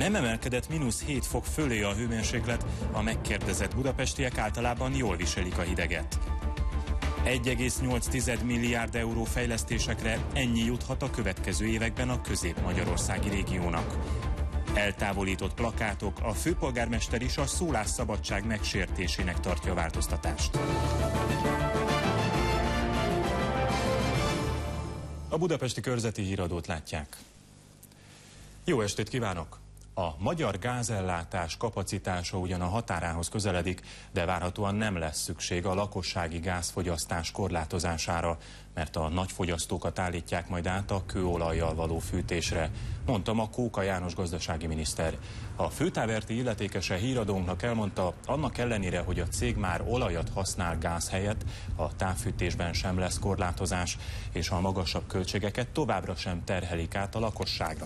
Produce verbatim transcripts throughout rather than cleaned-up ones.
nem emelkedett mínusz hét fok fölé a hőmérséklet, a megkérdezett budapestiek általában jól viselik a hideget. egy egész nyolc milliárd euró fejlesztésekre ennyi juthat a következő években a közép-magyarországi régiónak. Eltávolított plakátok, a főpolgármester is a szólásszabadság megsértésének tartja a változtatást. A budapesti körzeti híradót látják. Jó estét kívánok! A magyar gázellátás kapacitása ugyan a határához közeledik, de várhatóan nem lesz szükség a lakossági gázfogyasztás korlátozására, mert a nagyfogyasztókat állítják majd át a kőolajjal való fűtésre, mondta ma Kóka János gazdasági miniszter. A főtáverti illetékese híradónknak elmondta, annak ellenére, hogy a cég már olajat használ gáz helyett, a távfűtésben sem lesz korlátozás, és a magasabb költségeket továbbra sem terhelik át a lakosságra.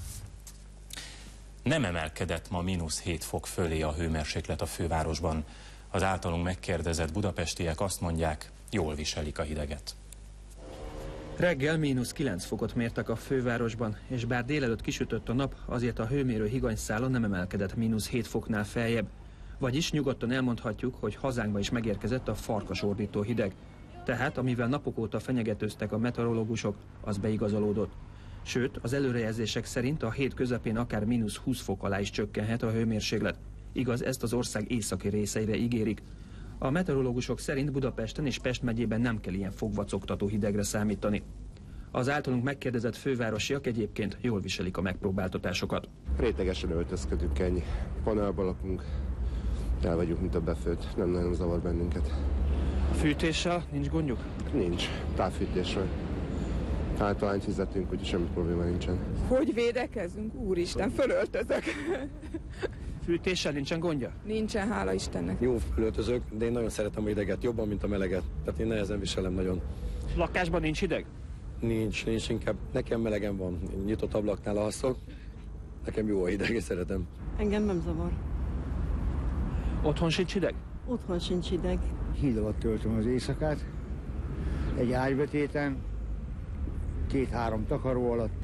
Nem emelkedett ma mínusz hét fok fölé a hőmérséklet a fővárosban. Az általunk megkérdezett budapestiek azt mondják, jól viselik a hideget. Reggel mínusz kilenc fokot mértek a fővárosban, és bár délelőtt kisütött a nap, azért a hőmérő higanyszála nem emelkedett mínusz hét foknál feljebb. Vagyis nyugodtan elmondhatjuk, hogy hazánkba is megérkezett a farkasordító hideg. Tehát, amivel napok óta fenyegetőztek a meteorológusok, az beigazolódott. Sőt, az előrejelzések szerint a hét közepén akár mínusz húsz fok alá is csökkenhet a hőmérséklet. Igaz, ezt az ország északi részeire ígérik. A meteorológusok szerint Budapesten és Pest megyében nem kell ilyen fogvacogtató hidegre számítani. Az általunk megkérdezett fővárosiak egyébként jól viselik a megpróbáltatásokat. Rétegesen öltözködünk, ennyi. Panelban lakunk, el vagyunk, mint a befőtt, nem nagyon zavar bennünket. A fűtéssel nincs gondjuk? Nincs, távfűtésről. Általányt fizetünk, úgyhogy semmi probléma nincsen. Hogy védekezünk? Úristen, fölöltözök. Fűtéssel nincsen gondja? Nincsen, hála Istennek. Jó, fölöltözök, de én nagyon szeretem a hideget, jobban, mint a meleget. Tehát én nehezen viselem nagyon. Lakásban nincs hideg? Nincs, nincs, inkább nekem melegen van. Én nyitott ablaknál alszok, nekem jó a hideg, és szeretem. Engem nem zavar. Otthon sincs hideg? Otthon sincs hideg. Híd alatt töltöm az éjszakát, egy ágybetéten, két-három takaró alatt,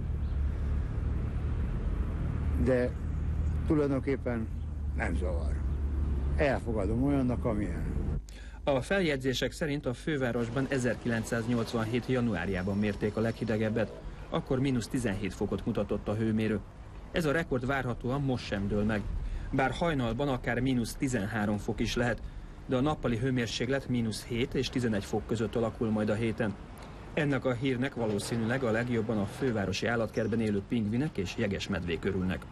de tulajdonképpen nem zavar. Elfogadom olyannak, amilyen. A feljegyzések szerint a fővárosban ezerkilencszáznyolcvanhét. januárjában mérték a leghidegebbet, akkor mínusz tizenhét fokot mutatott a hőmérő. Ez a rekord várhatóan most sem dől meg. Bár hajnalban akár mínusz tizenhárom fok is lehet, de a nappali hőmérséklet mínusz hét és tizenegy fok között alakul majd a héten. Ennek a hírnek valószínűleg a legjobban a fővárosi állatkertben élő pingvinek és jegesmedvék örülnek.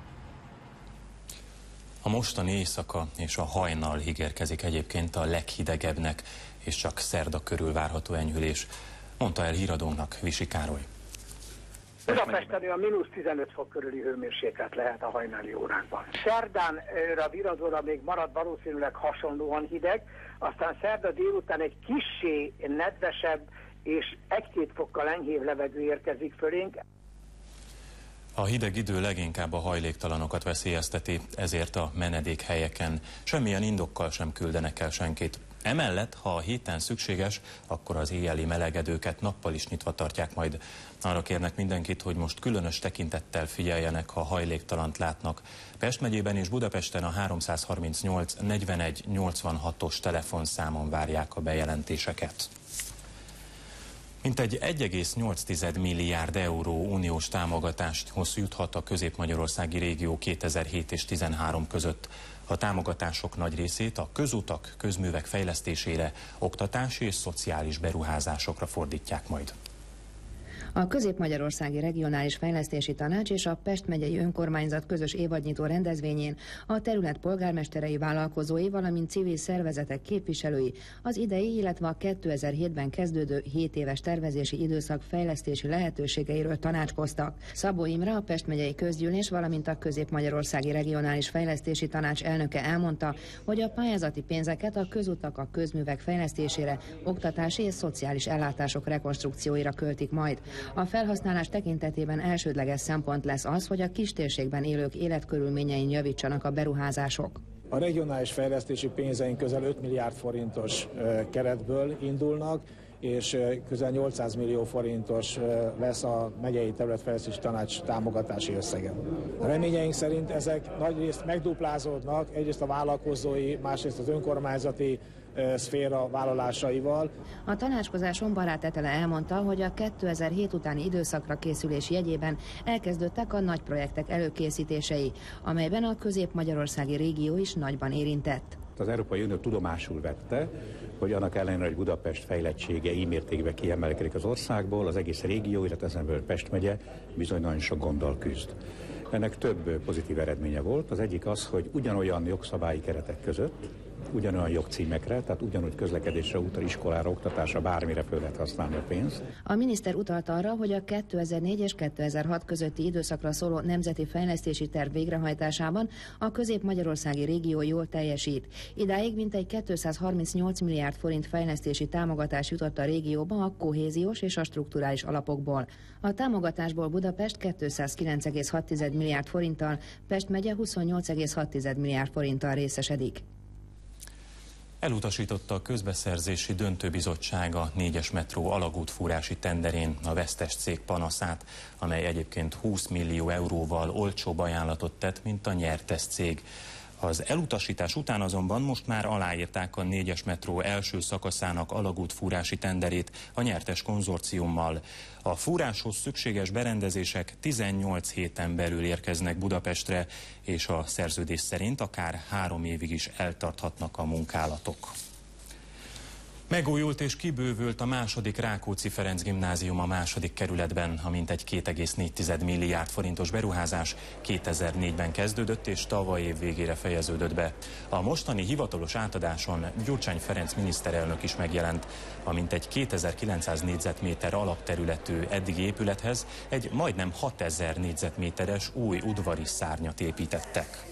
A mostani éjszaka és a hajnal ígérkezik egyébként a leghidegebbnek, és csak szerda körül várható enyhülés, mondta el híradónknak Visi Károly. Budapesten a mínusz tizenöt fok körüli hőmérséklet lehet a hajnali órákban. Szerdán a viradóra még marad valószínűleg hasonlóan hideg, aztán szerda délután egy kissé nedvesebb és egy-két fokkal enyhébb levegő érkezik fölénk. A hideg idő leginkább a hajléktalanokat veszélyezteti, ezért a menedékhelyeken semmilyen indokkal sem küldenek el senkit. Emellett, ha a héten szükséges, akkor az éjjeli melegedőket nappal is nyitva tartják majd. Arra kérnek mindenkit, hogy most különös tekintettel figyeljenek, ha hajléktalant látnak. Pest megyében és Budapesten a háromszázharmincnyolc negyvenegy nyolcvanhatos telefonszámon várják a bejelentéseket. Mintegy egy egész nyolc milliárd euró uniós támogatásthoz juthat a közép-magyarországi régió kétezer-hét és tizenhárom között. A támogatások nagy részét a közutak, közművek fejlesztésére, oktatási és szociális beruházásokra fordítják majd. A Közép-Magyarországi Regionális Fejlesztési Tanács és a Pest megyei önkormányzat közös évadnyitó rendezvényén a terület polgármesterei, vállalkozói, valamint civil szervezetek képviselői az idei, illetve a kétezer-hétben kezdődő hét éves tervezési időszak fejlesztési lehetőségeiről tanácskoztak. Szabó Imre, a Pest megyei közgyűlés, valamint a Közép-Magyarországi Regionális Fejlesztési Tanács elnöke elmondta, hogy a pályázati pénzeket a közutak, a közművek fejlesztésére, oktatási és szociális ellátások rekonstrukcióira költik majd. A felhasználás tekintetében elsődleges szempont lesz az, hogy a kistérségben élők életkörülményein javítsanak a beruházások. A regionális fejlesztési pénzeink közel öt milliárd forintos keretből indulnak, és közel nyolcszáz millió forintos lesz a megyei területfejlesztési tanács támogatási összege. A reményeink szerint ezek nagyrészt megduplázódnak, egyrészt a vállalkozói, másrészt az önkormányzati szféra vállalásaival. A tanácskozáson Barát Etele elmondta, hogy a kétezer-hét utáni időszakra készülés jegyében elkezdődtek a nagy projektek előkészítései, amelyben a közép-magyarországi régió is nagyban érintett. Az Európai Unió tudomásul vette, hogy annak ellenére, hogy Budapest fejlettsége így mértékben kiemelkedik az országból, az egész régió, illetve ezen belül Pest megye bizony nagyon sok gonddal küzd. Ennek több pozitív eredménye volt. Az egyik az, hogy ugyanolyan jogszabályi keretek között, ugyanolyan jogcímekre, tehát ugyanúgy közlekedésre, útra, iskolára, oktatásra, bármire föl lehet használni a pénzt. A miniszter utalt arra, hogy a kétezer-négy és kétezer-hat közötti időszakra szóló nemzeti fejlesztési terv végrehajtásában a közép-magyarországi régió jól teljesít. Idáig mintegy kétszázharmincnyolc milliárd forint fejlesztési támogatás jutott a régióba a kohéziós és a strukturális alapokból. A támogatásból Budapest kétszázkilenc egész hat milliárd forinttal, Pest megye huszonnyolc egész hat milliárd forinttal részesedik. Elutasította a közbeszerzési döntőbizottság a négyes metró alagútfúrási tenderén a vesztes cég panaszát, amely egyébként húsz millió euróval olcsóbb ajánlatot tett, mint a nyertes cég. Az elutasítás után azonban most már aláírták a négyes metró első szakaszának alagútfúrási tenderét a nyertes konzorciummal. A fúráshoz szükséges berendezések tizennyolc héten belül érkeznek Budapestre, és a szerződés szerint akár három évig is eltarthatnak a munkálatok. Megújult és kibővült a második Rákóczi Ferenc gimnázium a második kerületben, a mintegy két egész négy milliárd forintos beruházás kétezer-négyben kezdődött és tavaly év végére fejeződött be. A mostani hivatalos átadáson Gyurcsány Ferenc miniszterelnök is megjelent, a mintegy kétezer-kilencszáz négyzetméter alapterületű eddigi épülethez egy majdnem hatezer négyzetméteres új udvari szárnyat építettek.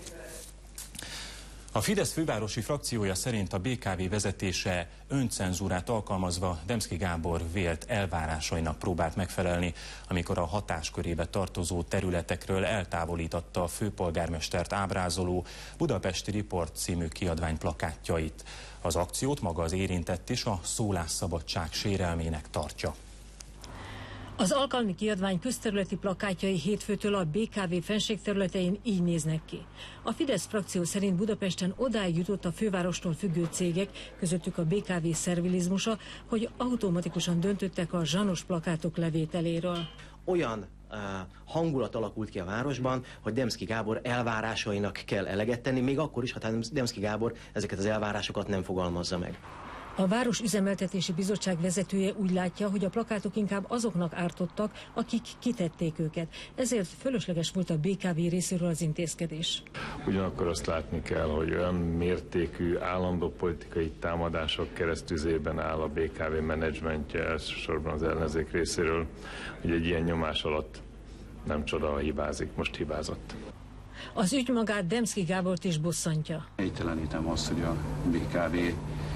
A Fidesz fővárosi frakciója szerint a bé ká vé vezetése öncenzúrát alkalmazva Demszky Gábor vélt elvárásainak próbált megfelelni, amikor a hatáskörébe tartozó területekről eltávolította a főpolgármestert ábrázoló Budapesti Report című kiadvány plakátjait. Az akciót maga az érintett is a szólásszabadság sérelmének tartja. Az alkalmi kiadvány közterületi plakátjai hétfőtől a bé ká vé fenségterületein így néznek ki. A Fidesz frakció szerint Budapesten odáig jutott a fővárostól függő cégek, közöttük a bé ká vé szervilizmusa, hogy automatikusan döntöttek a zsanos plakátok levételéről. Olyan uh, hangulat alakult ki a városban, hogy Demszky Gábor elvárásainak kell eleget tenni, még akkor is, ha Demszky Gábor ezeket az elvárásokat nem fogalmazza meg. A Város Üzemeltetési Bizottság vezetője úgy látja, hogy a plakátok inkább azoknak ártottak, akik kitették őket. Ezért fölösleges volt a bé ká vé részéről az intézkedés. Ugyanakkor azt látni kell, hogy olyan mértékű állandó politikai támadások keresztüzében áll a bé ká vé menedzsmentje, elsősorban az ellenzék részéről, hogy egy ilyen nyomás alatt nem csoda, ha hibázik, most hibázott. Az ügy magát Demszky Gábort is bosszantja. Helytelenítem azt, hogy a bé ká vé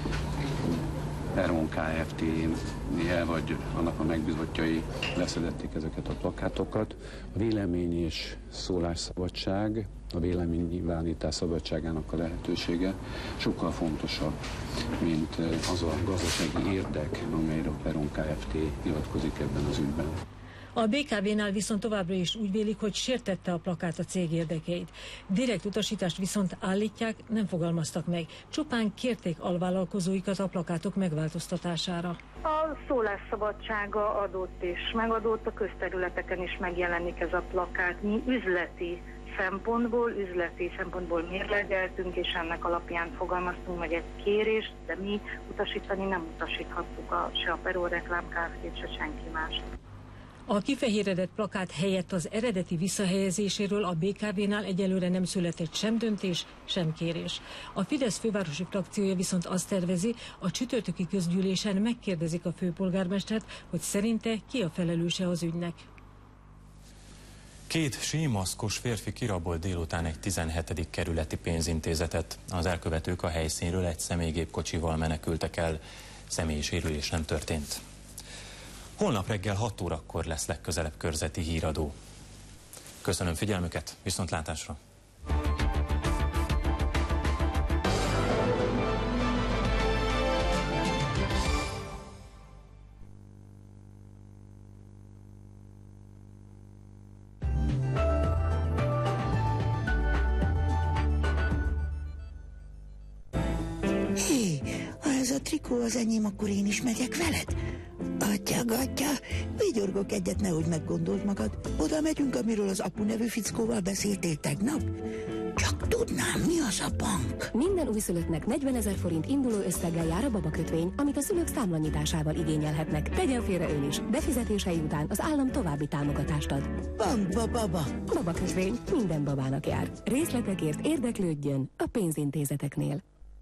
Eron Kft-nél vagy annak a megbízottjai leszedették ezeket a plakátokat. A vélemény és szólásszabadság, a véleménynyilvánítás szabadságának a lehetősége sokkal fontosabb, mint az a gazdasági érdek, amelyre a Eron Kft nyilatkozik ebben az ügyben. A bé ká vénál viszont továbbra is úgy vélik, hogy sértette a plakát a cég érdekeit. Direkt utasítást viszont állítják, nem fogalmaztak meg. Csupán kérték alvállalkozóikat a plakátok megváltoztatására. A szólásszabadsága adott és megadott, a közterületeken is megjelenik ez a plakát. Mi üzleti szempontból, üzleti szempontból mérlegeltünk, és ennek alapján fogalmaztunk meg egy kérést, de mi utasítani nem utasíthattuk a, se a Peró Reklám Kft-t, se senki más. A kifehéredett plakát helyett az eredeti visszahelyezéséről a bé ká vénál egyelőre nem született sem döntés, sem kérés. A Fidesz fővárosi frakciója viszont azt tervezi, a csütörtöki közgyűlésen megkérdezik a főpolgármestert, hogy szerinte ki a felelőse az ügynek. Két símaszkos férfi kirabolt délután egy tizenhetedik kerületi pénzintézetet. Az elkövetők a helyszínről egy személygépkocsival menekültek el. Személyi sérülés nem történt. Holnap reggel hat órakor lesz legközelebb körzeti híradó. Köszönöm figyelmüket, viszontlátásra! Hé, ha ez a trikó az enyém, akkor én is megyek veled? Atya, gatya, vigyorgok egyet, nehogy meggondold magad. Oda megyünk, amiről az Apu nevű fickóval beszéltél tegnap? Csak tudnám, mi az a bank? Minden újszülöttnek negyvenezer forint induló összeggel jár a babakötvény, amit a szülők számlanyításával igényelhetnek. Tegyen félre ön is. Befizetései után az állam további támogatást ad. Bankba, baba. Babakötvény minden babának jár. Részletekért érdeklődjön a pénzintézeteknél.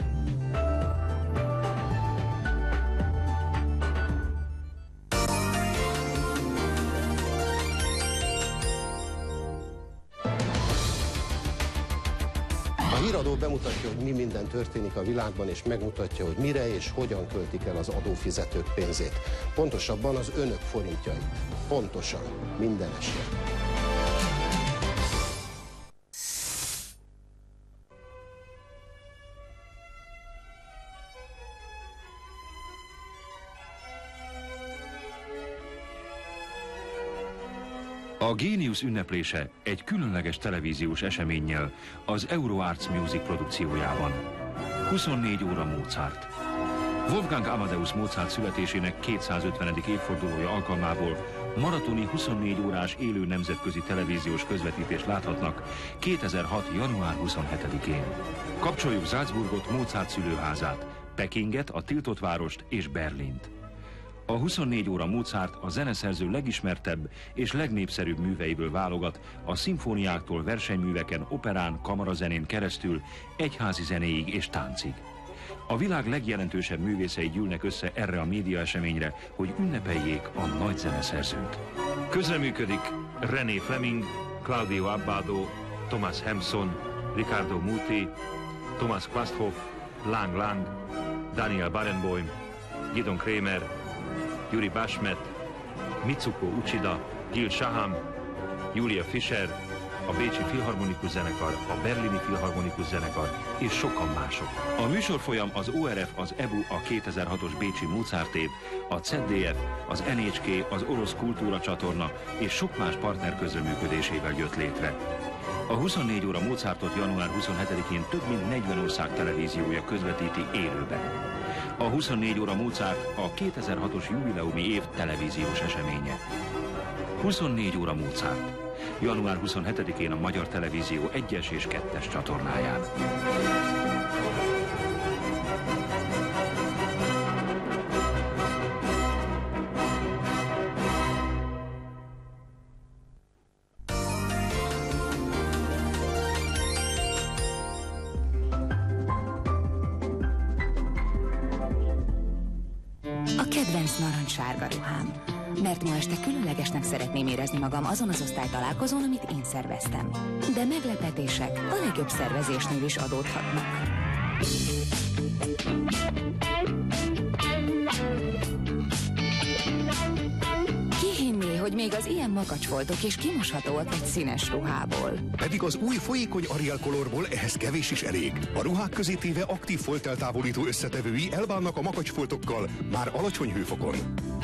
A híradó bemutatja, hogy mi minden történik a világban, és megmutatja, hogy mire és hogyan költik el az adófizetők pénzét. Pontosabban az önök forintjai. Pontosan, minden eset. A Géniusz ünneplése egy különleges televíziós eseménnyel az Euroarts Music produkciójában. huszonnégy óra Mozart. Wolfgang Amadeus Mozart születésének kétszázötvenedik évfordulója alkalmából maratoni huszonnégy órás élő nemzetközi televíziós közvetítést láthatnak kétezer-hat. január huszonhetedikén. Kapcsoljuk Salzburgot, Mozart szülőházát, Pekinget, a tiltott várost és Berlint. A huszonnégy óra Mozart a zeneszerző legismertebb és legnépszerűbb műveiből válogat a szimfóniáktól versenyműveken, operán, kamarazenén keresztül egyházi zenéig és táncig. A világ legjelentősebb művészei gyűlnek össze erre a médiaeseményre, hogy ünnepeljék a nagy zeneszerzőt. Közreműködik René Fleming, Claudio Abbado, Thomas Hampson, Riccardo Muti, Thomas Quasthoff, Lang Lang, Daniel Barenboim, Gidon Kremer, Yuri Bashmet, Mitsuko Uchida, Gil Shaham, Julia Fischer, a Bécsi Filharmonikus Zenekar, a Berlini Filharmonikus Zenekar és sokan mások. A műsorfolyam az o er ef, az e bu, a kétezer-hatos Bécsi Mozart év, a cé dé ef, az en há ká, az Orosz Kultúra Csatorna és sok más partner közreműködésével jött létre. A huszonnégy óra Mozartot január huszonhetedikén több mint negyven ország televíziója közvetíti élőben. A huszonnégy óra Mozart a kétezer-hatos jubileumi év televíziós eseménye. huszonnégy óra Mozart. január huszonhetedikén a Magyar Televízió egyes és kettes csatornáján. Kedvenc narancssárga ruhám. Mert ma este különlegesnek szeretném érezni magam azon az osztálytalálkozón, amit én szerveztem. De meglepetések a legjobb szervezésnél is adódhatnak. Ki hinné, hogy még az ilyen makacsfoltok is kimoshatóak egy színes ruhából. Pedig az új folyékony Ariel Colorból ehhez kevés is elég. A ruhák közé téve aktív folteltávolító összetevői elbánnak a makacsfoltokkal már alacsony hőfokon.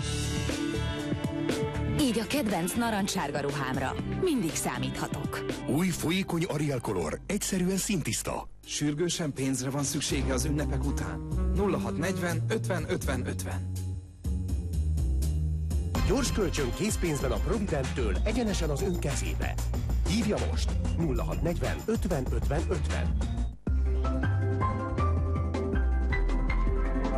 Így a kedvenc narancssárga ruhámra mindig számíthatok. Új folyékony Ariel Color. Egyszerűen színtiszta. Sürgősen pénzre van szüksége az ünnepek után. nulla hat negyven ötven ötven ötven. Gyors kölcsön készpénzben a Providenttől egyenesen az ön kezébe. Hívja most nulla hat negyven ötven ötven ötven.